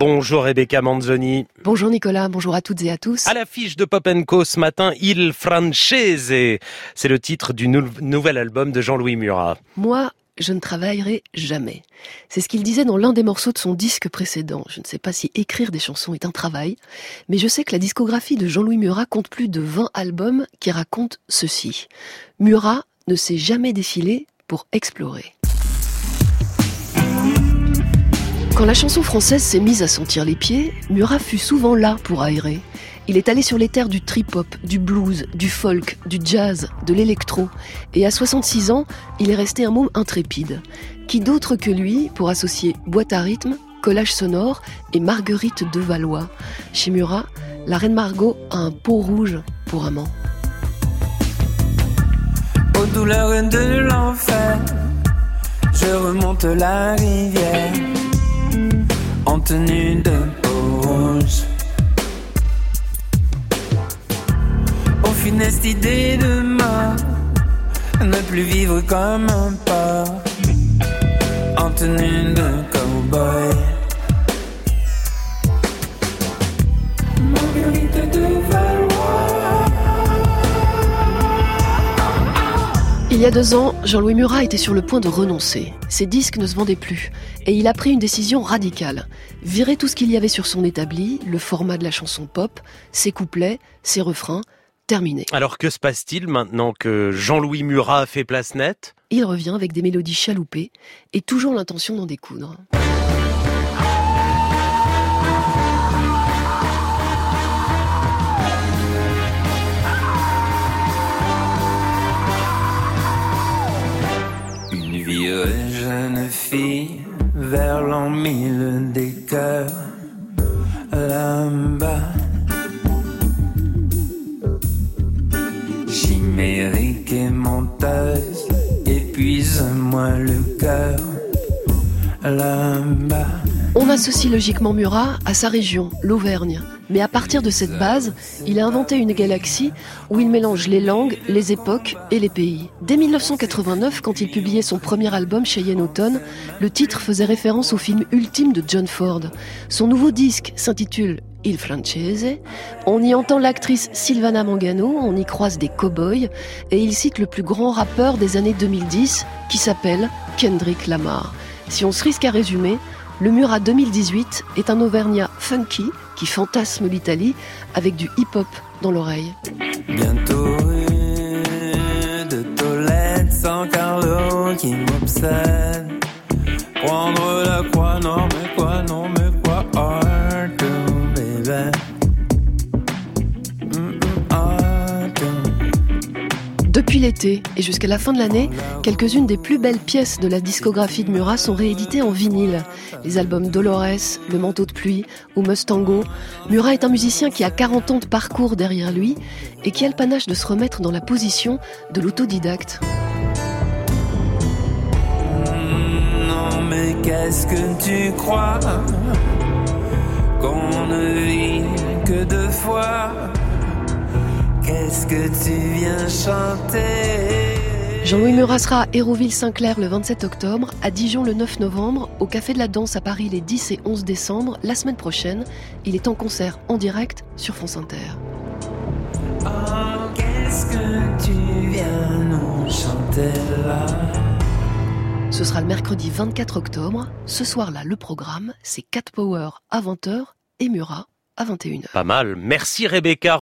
Bonjour Rebecca Manzoni. Bonjour Nicolas, bonjour à toutes et à tous. À l'affiche de Pop & Co ce matin, Il Francese. C'est le titre du nouvel album de Jean-Louis Murat. Moi, je ne travaillerai jamais. C'est ce qu'il disait dans l'un des morceaux de son disque précédent. Je ne sais pas si écrire des chansons est un travail, mais je sais que la discographie de Jean-Louis Murat compte plus de 20 albums qui racontent ceci. Murat ne s'est jamais défilé pour explorer. Quand la chanson française s'est mise à sentir les pieds, Murat fut souvent là pour aérer. Il est allé sur les terres du trip-hop, du blues, du folk, du jazz, de l'électro. Et à 66 ans, il est resté un môme intrépide. Qui d'autre que lui pour associer boîte à rythme, collage sonore et Marguerite de Valois. Chez Murat, la reine Margot a un pot rouge pour amant. Aux douleurs de l'enfer, je remonte la rivière en tenue de peau rouge. Aux funestes idées de mort, ne plus vivre comme un porc en tenue de cow-boy. Marguerite de Valois. Il y a 2 ans, Jean-Louis Murat était sur le point de renoncer. Ses disques ne se vendaient plus. Et il a pris une décision radicale. Virer tout ce qu'il y avait sur son établi, le format de la chanson pop, ses couplets, ses refrains, terminé. Alors que se passe-t-il maintenant que Jean-Louis Murat a fait place nette ? Il revient avec des mélodies chaloupées et toujours l'intention d'en découdre. Une vieille jeune fille vers l'an 1000 des cœurs là-bas. Chimérique et menteuse, épuise-moi le cœur là-bas. On associe logiquement Murat à sa région, l'Auvergne. Mais à partir de cette base, il a inventé une galaxie où il mélange les langues, les époques et les pays. Dès 1989, quand il publiait son premier album Cheyenne Automne, le titre faisait référence au film ultime de John Ford. Son nouveau disque s'intitule Il Francese. On y entend l'actrice Silvana Mangano, on y croise des cow-boys et il cite le plus grand rappeur des années 2010 qui s'appelle Kendrick Lamar. Si on se risque à résumer, le Murat 2018 est un Auvergnat funky qui fantasme l'Italie avec du hip-hop dans l'oreille. Bientôt de Tolède sans Carlo qui m'obsède. Prendre la croix, non mais quoi, art to baby. Depuis l'été et jusqu'à la fin de l'année, quelques-unes des plus belles pièces de la discographie de Murat sont rééditées en vinyle. Les albums Dolores, Le Manteau de pluie ou Mustango. Murat est un musicien qui a 40 ans de parcours derrière lui et qui a le panache de se remettre dans la position de l'autodidacte. Non mais qu'est-ce que tu crois qu'on ne vit que 2 fois? Qu'est-ce que tu viens chanter? Jean-Louis Murat sera à Hérouville-Saint-Clair le 27 octobre, à Dijon le 9 novembre, au Café de la Danse à Paris les 10 et 11 décembre. La semaine prochaine, il est en concert en direct sur France Inter. Oh, qu'est-ce que tu viens nous chanter là? Ce sera le mercredi 24 octobre. Ce soir-là, le programme, c'est Cat Power à 20h et Murat à 21h. Pas mal. Merci Rebecca.